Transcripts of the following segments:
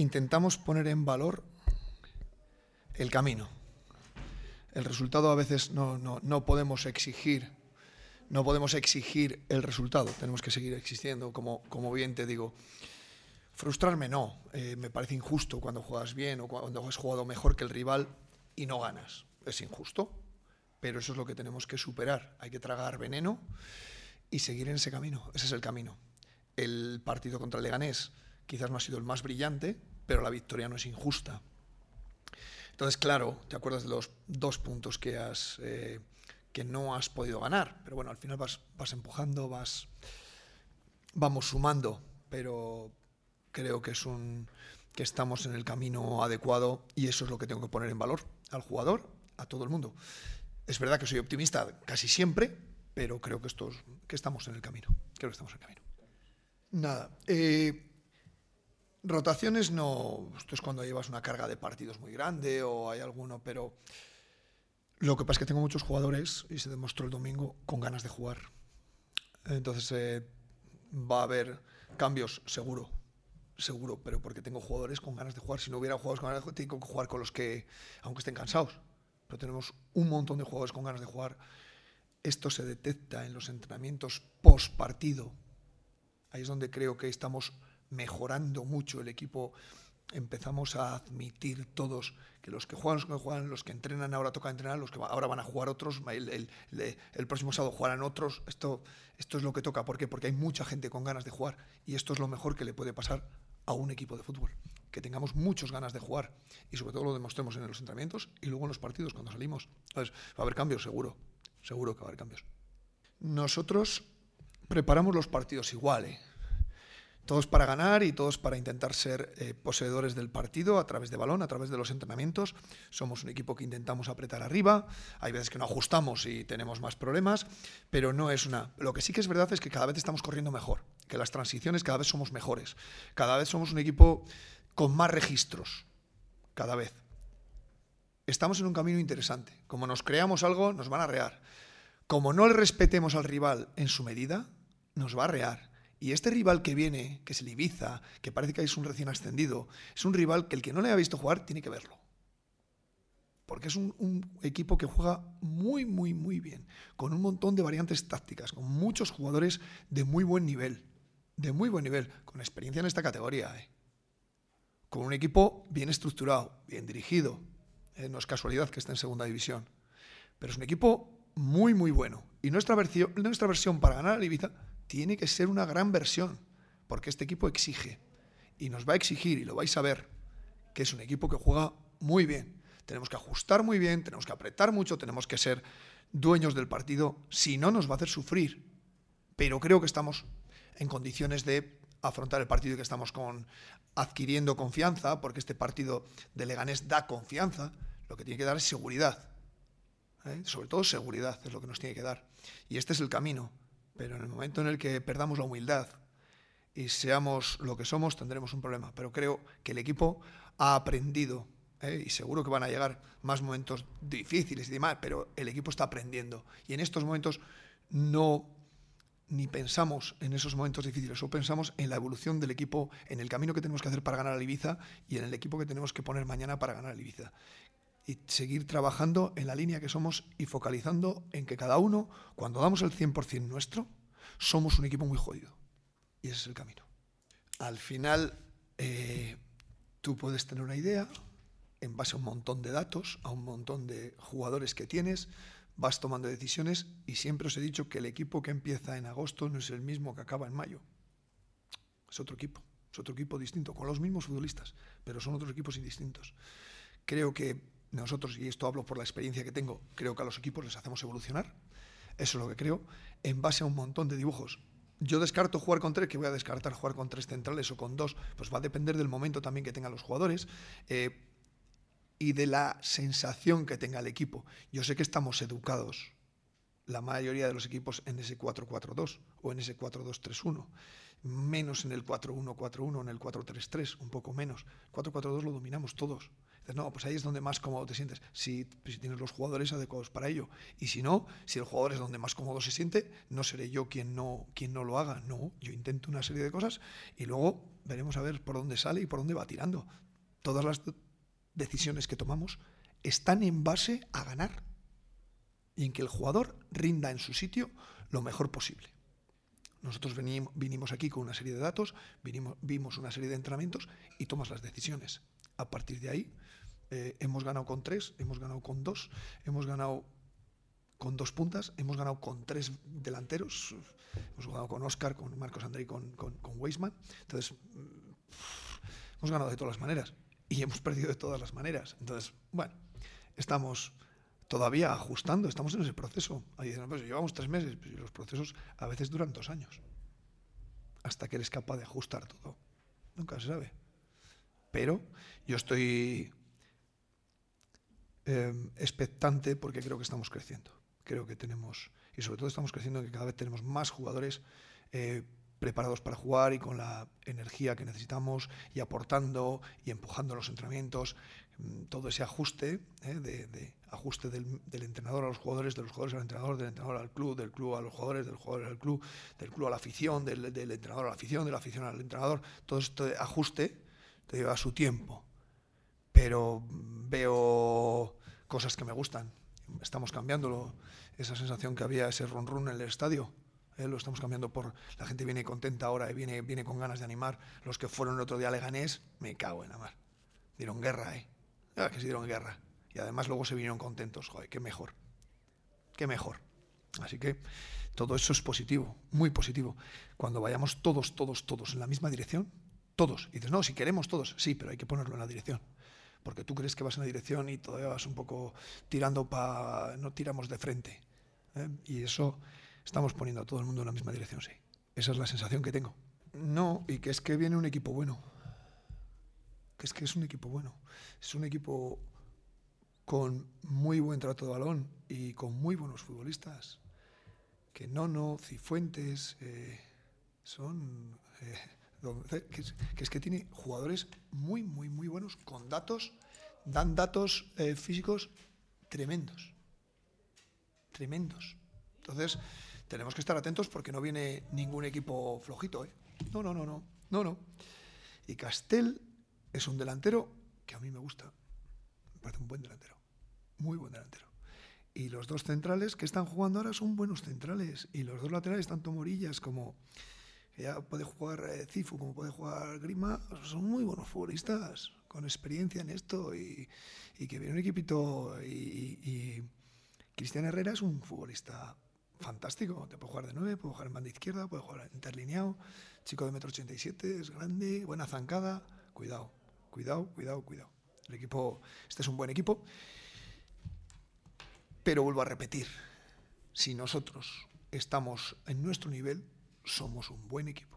intentamos poner en valor el camino. El resultado a veces no podemos exigir. No podemos exigir el resultado, tenemos que seguir existiendo, como bien te digo. Frustrarme no, me parece injusto cuando juegas bien o cuando has jugado mejor que el rival y no ganas. Es injusto, pero eso es lo que tenemos que superar. Hay que tragar veneno y seguir en ese camino. Ese es el camino. El partido contra el Leganés quizás no ha sido el más brillante, pero la victoria no es injusta. Entonces, claro, te acuerdas de los 2 puntos que no has podido ganar, pero bueno, al final vas empujando, vamos sumando, pero creo que que estamos en el camino adecuado y eso es lo que tengo que poner en valor al jugador, a todo el mundo. Es verdad que soy optimista casi siempre, pero creo que estamos en el camino. Nada. Rotaciones no. Esto es cuando llevas una carga de partidos muy grande o hay alguno, pero lo que pasa es que tengo muchos jugadores, y se demostró el domingo, con ganas de jugar. Entonces va a haber cambios, seguro, pero porque tengo jugadores con ganas de jugar. Si no hubiera jugadores con ganas de jugar, tengo que jugar con los que, aunque estén cansados. Pero tenemos un montón de jugadores con ganas de jugar. Esto se detecta en los entrenamientos post partido. Ahí es donde creo que estamos mejorando mucho el equipo. Empezamos a admitir todos que los que juegan, los que entrenan ahora toca entrenar, los que ahora van a jugar otros, el próximo sábado jugarán otros. Esto es lo que toca. ¿Por qué? Porque hay mucha gente con ganas de jugar y esto es lo mejor que le puede pasar a un equipo de fútbol. Que tengamos muchas ganas de jugar y sobre todo lo demostremos en los entrenamientos y luego en los partidos cuando salimos. Entonces, va a haber cambios, seguro que va a haber cambios. Nosotros preparamos los partidos igual, todos para ganar y todos para intentar ser poseedores del partido a través de balón, a través de los entrenamientos. Somos un equipo que intentamos apretar arriba. Hay veces que no ajustamos y tenemos más problemas, pero no es una... Lo que sí que es verdad es que cada vez estamos corriendo mejor, que las transiciones cada vez somos mejores. Cada vez somos un equipo con más registros, cada vez. Estamos en un camino interesante. Como nos creamos algo, nos van a arrear. Como no le respetemos al rival en su medida, nos va a arrear. Y este rival que viene, que es el Ibiza, que parece que es un recién ascendido, es un rival que el que no le ha visto jugar tiene que verlo. Porque es un equipo que juega muy, muy, muy bien, con un montón de variantes tácticas, con muchos jugadores de muy buen nivel, con experiencia en esta categoría, con un equipo bien estructurado, bien dirigido. No es casualidad que esté en segunda división. Pero es un equipo muy, muy bueno. Y nuestra versión para ganar al Ibiza tiene que ser una gran versión, porque este equipo exige, y nos va a exigir, y lo vais a ver, que es un equipo que juega muy bien. Tenemos que ajustar muy bien, tenemos que apretar mucho, tenemos que ser dueños del partido, si no nos va a hacer sufrir. Pero creo que estamos en condiciones de afrontar el partido y que estamos adquiriendo confianza, porque este partido de Leganés da confianza. Lo que tiene que dar es seguridad. Sobre todo seguridad es lo que nos tiene que dar. Y este es el camino. Pero en el momento en el que perdamos la humildad y seamos lo que somos, tendremos un problema. Pero creo que el equipo ha aprendido, y seguro que van a llegar más momentos difíciles y demás, pero el equipo está aprendiendo. Y en estos momentos ni pensamos en esos momentos difíciles, o pensamos en la evolución del equipo, en el camino que tenemos que hacer para ganar al Ibiza y en el equipo que tenemos que poner mañana para ganar al Ibiza. Y seguir trabajando en la línea que somos y focalizando en que cada uno, cuando damos el 100% nuestro, somos un equipo muy jodido. Y ese es el camino. Al final, tú puedes tener una idea en base a un montón de datos, a un montón de jugadores que tienes, vas tomando decisiones y siempre os he dicho que el equipo que empieza en agosto no es el mismo que acaba en mayo. Es otro equipo distinto, con los mismos futbolistas, pero son otros equipos distintos. Creo que nosotros, y esto hablo por la experiencia que tengo, creo que a los equipos les hacemos evolucionar. Eso es lo que creo, en base a un montón de dibujos. Yo descarto jugar con 3, que voy a descartar jugar con 3 centrales o con 2, pues va a depender del momento también que tengan los jugadores y de la sensación que tenga el equipo. Yo sé que estamos educados, la mayoría de los equipos, en ese 4-4-2 o en ese 4-2-3-1, menos en el 4-1-4-1, en el 4-3-3, un poco menos. 4-4-2 lo dominamos todos. No, pues ahí es donde más cómodo te sientes, si tienes los jugadores adecuados para ello. Y si no, si el jugador es donde más cómodo se siente, no seré yo quien no lo haga. No, yo intento una serie de cosas y luego veremos a ver por dónde sale y por dónde va tirando. Todas las decisiones que tomamos están en base a ganar y en que el jugador rinda en su sitio lo mejor posible. Nosotros vinimos aquí con una serie de datos, vimos una serie de entrenamientos y tomas las decisiones. A partir de ahí, hemos ganado con 3, hemos ganado con 2, hemos ganado con 2 puntas, hemos ganado con 3 delanteros, hemos ganado con Óscar, con Marcos André y con Weisman. Entonces, hemos ganado de todas las maneras y hemos perdido de todas las maneras. Entonces, bueno, estamos todavía ajustando, estamos en ese proceso. Ahí dicen, pues llevamos 3 meses, pues, y los procesos a veces duran 2 años, hasta que eres capaz de ajustar todo. Nunca se sabe. Pero yo estoy expectante porque creo que estamos creciendo. Creo que tenemos, y sobre todo estamos creciendo en que cada vez tenemos más jugadores preparados para jugar y con la energía que necesitamos y aportando y empujando los entrenamientos. Todo ese ajuste, ajuste del entrenador a los jugadores, de los jugadores al entrenador, del entrenador al club, del club a los jugadores, del jugador al club, del club a la afición, del entrenador a la afición, de la afición al entrenador. Todo este ajuste te lleva su tiempo. Pero veo cosas que me gustan. Estamos cambiándolo. Esa sensación que había, ese run run en el estadio, lo estamos cambiando por la gente viene contenta ahora y viene con ganas de animar. Los que fueron el otro día a Leganés, me cago en la mar. Dieron guerra, que se dieron guerra. Y además luego se vinieron contentos. Joder, qué mejor. Qué mejor. Así que todo eso es positivo, muy positivo. Cuando vayamos todos en la misma dirección, todos. Y dices, no, si queremos todos, sí, pero hay que ponerlo en la dirección. Porque tú crees que vas en la dirección y todavía vas un poco tirando no tiramos de frente. Y eso estamos poniendo a todo el mundo en la misma dirección, sí. Esa es la sensación que tengo. No, y que es que viene un equipo bueno. Que es un equipo bueno. Es un equipo con muy buen trato de balón y con muy buenos futbolistas. Que Nono, Cifuentes, son... que es que tiene jugadores muy buenos, con datos, dan datos físicos tremendos. Entonces, tenemos que estar atentos porque no viene ningún equipo flojito, No. Y Castel es un delantero que a mí me gusta. Me parece un buen delantero. Muy buen delantero. Y los 2 centrales que están jugando ahora son buenos centrales. Y los 2 laterales, tanto Morillas como... que ya puede jugar Cifu como puede jugar Grima, son muy buenos futbolistas, con experiencia en esto y que viene un equipito y Cristian Herrera es un futbolista fantástico, te puede jugar de 9, puede jugar en banda izquierda, puede jugar interlineado, chico de 1,87 m, es grande, buena zancada, cuidado. El equipo, este es un buen equipo, pero vuelvo a repetir, si nosotros estamos en nuestro nivel, somos un buen equipo.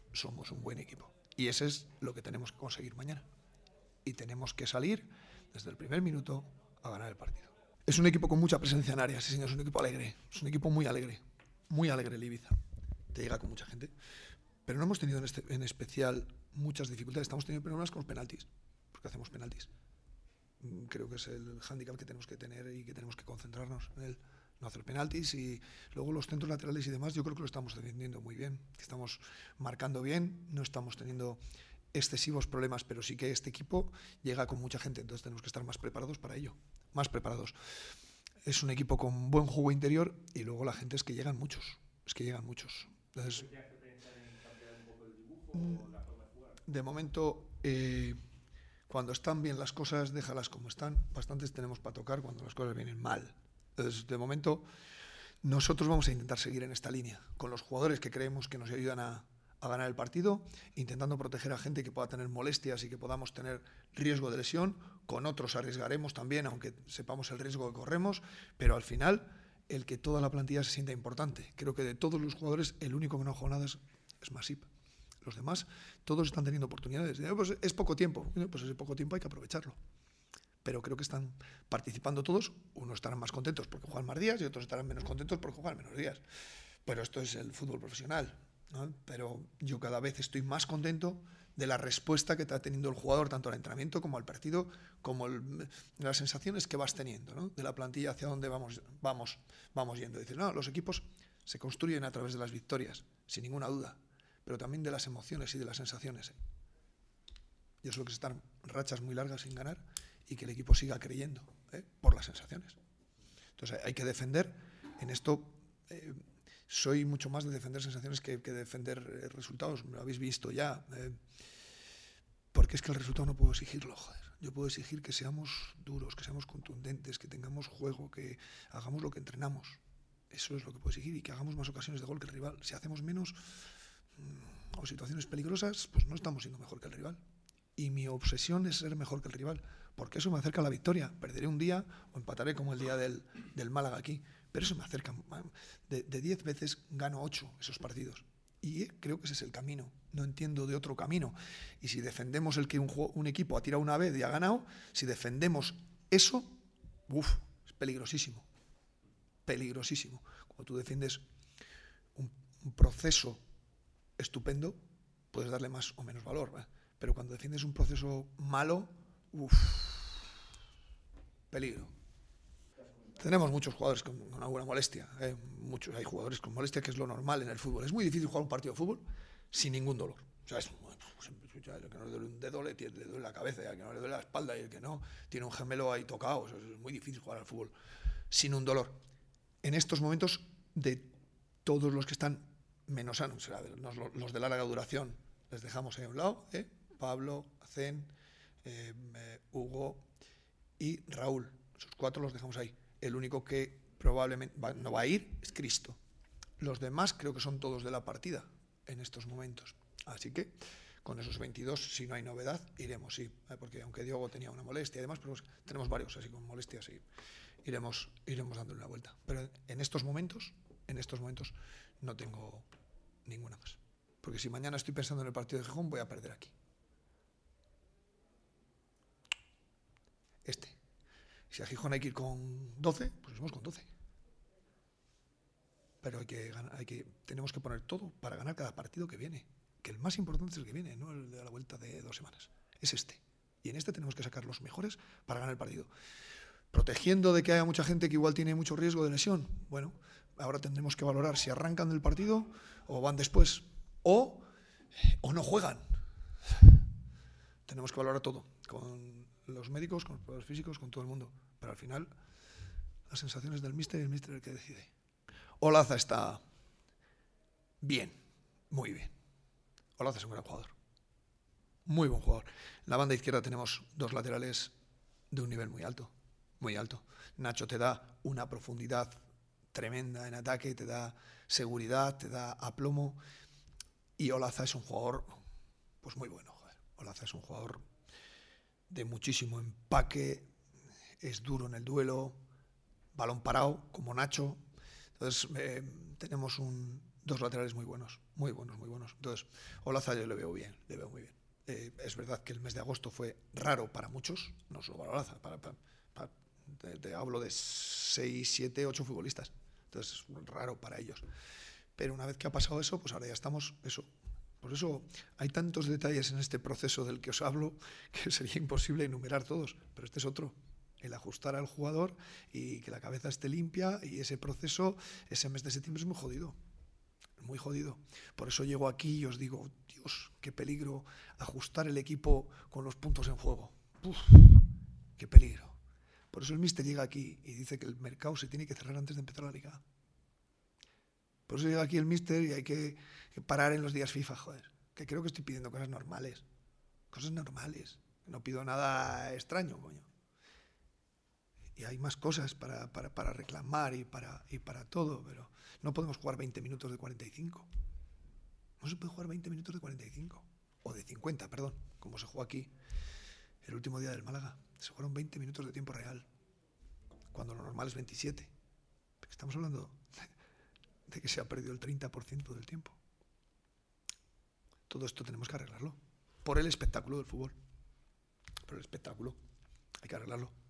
Y ese es lo que tenemos que conseguir mañana. Y tenemos que salir desde el primer minuto a ganar el partido. Es un equipo con mucha presencia en área, sí señor, es un equipo alegre. Es un equipo muy alegre el Ibiza. Te llega con mucha gente. Pero no hemos tenido en especial muchas dificultades. Estamos teniendo problemas con los penaltis, porque hacemos penaltis. Creo que es el hándicap que tenemos que tener y que tenemos que concentrarnos en él. No hacer penaltis y luego los centros laterales y demás, yo creo que lo estamos defendiendo muy bien, estamos marcando bien, no estamos teniendo excesivos problemas, pero sí que este equipo llega con mucha gente, entonces tenemos que estar más preparados para ello, más preparados. Es un equipo con buen juego interior y luego la gente es que llegan muchos, Entonces, de momento, cuando están bien las cosas, déjalas como están, bastantes tenemos para tocar cuando las cosas vienen mal. Entonces, de momento, nosotros vamos a intentar seguir en esta línea, con los jugadores que creemos que nos ayudan a ganar el partido, intentando proteger a gente que pueda tener molestias y que podamos tener riesgo de lesión. Con otros arriesgaremos también, aunque sepamos el riesgo que corremos, pero al final, el que toda la plantilla se sienta importante. Creo que de todos los jugadores, el único que no ha jugado nada es Masip. Los demás, todos están teniendo oportunidades. Pues es poco tiempo, pues ese poco tiempo hay que aprovecharlo. Pero creo que están participando todos. Unos estarán más contentos porque juegan más días y otros estarán menos contentos porque juegan menos días. Pero esto es el fútbol profesional, ¿no? Pero yo cada vez estoy más contento de la respuesta que está teniendo el jugador, tanto al entrenamiento como al partido, como las sensaciones que vas teniendo, ¿no? De la plantilla hacia dónde vamos yendo. Dices, no, los equipos se construyen a través de las victorias, sin ninguna duda, pero también de las emociones y de las sensaciones. Yo solo que es estar rachas muy largas sin ganar y que el equipo siga creyendo, por las sensaciones. Entonces hay que defender. En esto soy mucho más de defender sensaciones que defender resultados. Me lo habéis visto ya. Porque es que el resultado no puedo exigirlo, joder. Yo puedo exigir que seamos duros, que seamos contundentes, que tengamos juego, que hagamos lo que entrenamos. Eso es lo que puedo exigir, y que hagamos más ocasiones de gol que el rival. Si hacemos menos o situaciones peligrosas, pues no estamos siendo mejor que el rival. Y mi obsesión es ser mejor que el rival, porque eso me acerca a la victoria. Perderé un día o empataré como el día del Málaga aquí, pero eso me acerca. De 10 veces gano 8 esos partidos. Y creo que ese es el camino. No entiendo de otro camino. Y si defendemos el que un equipo ha tirado una vez y ha ganado, si defendemos eso, es peligrosísimo. Peligrosísimo. Cuando tú defiendes un proceso estupendo, puedes darle más o menos valor, ¿verdad? Pero cuando defiendes un proceso malo, peligro. Tenemos muchos jugadores con alguna molestia. Muchos. Hay jugadores con molestia, que es lo normal en el fútbol. Es muy difícil jugar un partido de fútbol sin ningún dolor. O sea, el que no le duele un dedo le duele la cabeza, y el que no le duele la espalda, y el que no tiene un gemelo ahí tocado. O sea, es muy difícil jugar al fútbol sin un dolor. En estos momentos, de todos los que están menos sanos, los de larga duración, les dejamos ahí a un lado, Pablo, Zen, Hugo y Raúl. Esos 4 los dejamos ahí. El único que probablemente no va a ir es Cristo. Los demás creo que son todos de la partida en estos momentos. Así que con esos 22, si no hay novedad, iremos, sí. Porque aunque Diogo tenía una molestia y demás, pero tenemos varios así con molestias, y iremos dándole una vuelta. Pero en estos momentos no tengo ninguna más. Porque si mañana estoy pensando en el partido de Gijón, voy a perder aquí. Si a Gijón hay que ir con 12, pues vamos con 12. Pero tenemos que poner todo para ganar cada partido que viene. Que el más importante es el que viene, no el de la vuelta de 2 semanas. Es este. Y en este tenemos que sacar los mejores para ganar el partido. Protegiendo de que haya mucha gente que igual tiene mucho riesgo de lesión. Bueno, ahora tendremos que valorar si arrancan del partido o van después. O no juegan. Tenemos que valorar todo. Con los médicos, con los físicos, con todo el mundo. Pero al final, las sensaciones del míster, y el míster es el que decide. Olaza está bien, muy bien. Olaza es un gran jugador. Muy buen jugador. En la banda izquierda tenemos 2 laterales de un nivel muy alto. Muy alto. Nacho te da una profundidad tremenda en ataque, te da seguridad, te da aplomo. Y Olaza es un jugador pues muy bueno. Joder. Olaza es un jugador de muchísimo empaque, es duro en el duelo, balón parado, como Nacho. Entonces, tenemos 2 laterales muy buenos. Entonces, Olaza yo le veo bien, le veo muy bien. Es verdad que el mes de agosto fue raro para muchos, no solo para Olaza, te hablo de 6, 7, 8 futbolistas. Entonces, es raro para ellos. Pero una vez que ha pasado eso, pues ahora ya estamos eso. Por eso hay tantos detalles en este proceso del que os hablo que sería imposible enumerar todos, pero este es otro, el ajustar al jugador y que la cabeza esté limpia, y ese proceso, ese mes de septiembre es muy jodido, muy jodido. Por eso llego aquí y os digo, Dios, qué peligro ajustar el equipo con los puntos en juego. Uf, qué peligro. Por eso el míster llega aquí y dice que el mercado se tiene que cerrar antes de empezar la liga. Por eso llega aquí el míster y hay que parar en los días FIFA, joder. Que creo que estoy pidiendo cosas normales. Cosas normales. No pido nada extraño, coño. Y hay más cosas para reclamar y para todo, pero no podemos jugar 20 minutos de 45. No se puede jugar 20 minutos de 45. O de 50, perdón, como se jugó aquí el último día del Málaga. Se jugaron 20 minutos de tiempo real, cuando lo normal es 27. Porque estamos hablando de que se ha perdido el 30% del tiempo. Todo esto tenemos que arreglarlo. Por el espectáculo del fútbol. Por el espectáculo. Hay que arreglarlo.